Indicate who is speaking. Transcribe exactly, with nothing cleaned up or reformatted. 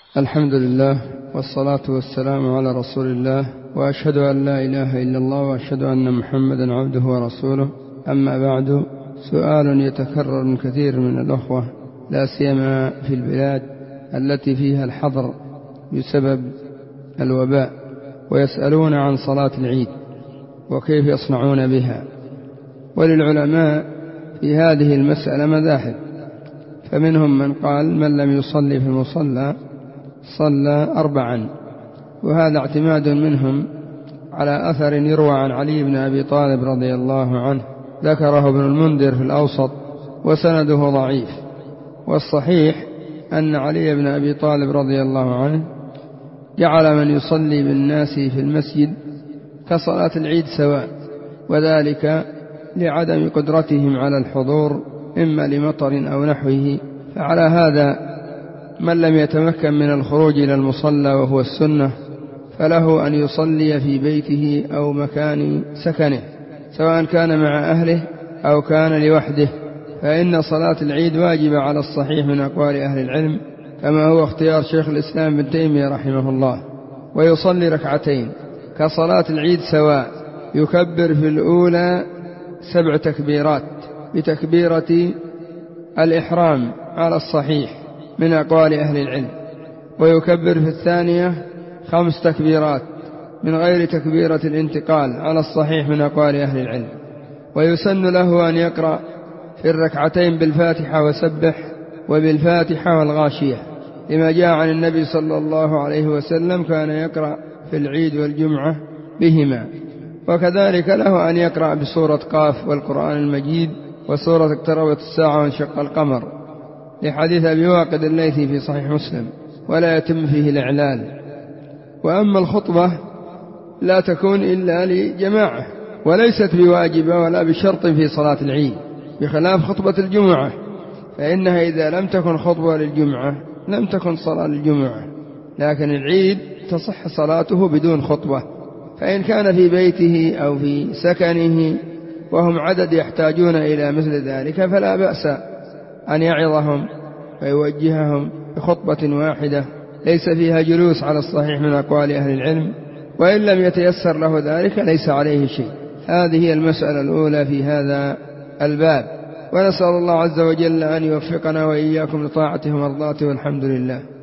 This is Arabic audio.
Speaker 1: الحمد لله والصلاة والسلام على رسول الله، وأشهد أن لا إله إلا الله وأشهد أن محمدا عبده ورسوله. أما بعد، سؤال يتكرر من كثير من الأخوة لا سيما في البلاد التي فيها الحظر بسبب الوباء، ويسألون عن صلاة العيد وكيف يصنعون بها. وللعلماء في هذه المسألة مذاهب، فمنهم من قال من لم يصلي في المصلى صلى أربعا، وهذا اعتماد منهم على أثر يروى عن علي بن أبي طالب رضي الله عنه، ذكره ابن المنذر في الأوسط وسنده ضعيف. والصحيح أن علي بن أبي طالب رضي الله عنه جعل من يصلي بالناس في المسجد كصلاة العيد سواء، وذلك لعدم قدرتهم على الحضور إما لمطر أو نحوه. فعلى هذا من لم يتمكن من الخروج إلى المصلى وهو السنة فله أن يصلي في بيته أو مكان سكنه، سواء كان مع أهله أو كان لوحده، فإن صلاة العيد واجبة على الصحيح من أقوال أهل العلم، كما هو اختيار شيخ الإسلام ابن تيمية رحمه الله. ويصلي ركعتين كصلاة العيد سواء، يكبر في الأولى سبع تكبيرات بتكبيرة الإحرام على الصحيح من أقوال أهل العلم، ويكبر في الثانية خمس تكبيرات من غير تكبيرة الانتقال على الصحيح من أقوال أهل العلم. ويسن له أن يقرأ في الركعتين بالفاتحة وسبح وبالفاتحة والغاشية، لما جاء عن النبي صلى الله عليه وسلم كان يقرأ في العيد والجمعة بهما. وكذلك له أن يقرأ بسورة قاف والقرآن المجيد وسورة اقتربت الساعة وانشق القمر، لحديث أبي واقد الليثي في صحيح مسلم، ولا يتم فيه الإعلان. وأما الخطبة لا تكون إلا لجماعة، وليست بواجبة ولا بشرط في صلاة العيد، بخلاف خطبة الجمعة، فإنها إذا لم تكن خطبة للجمعة لم تكن صلاة للجمعة، لكن العيد تصح صلاته بدون خطبة. فإن كان في بيته أو في سكنه وهم عدد يحتاجون إلى مثل ذلك فلا بأس أن يعظهم ويوجههم بخطبة واحدة ليس فيها جلوس على الصحيح من أقوال أهل العلم، وإن لم يتيسر له ذلك ليس عليه شيء. هذه هي المسألة الأولى في هذا الباب، ونسأل الله عز وجل أن يوفقنا وإياكم لطاعته ومرضاته، والحمد لله.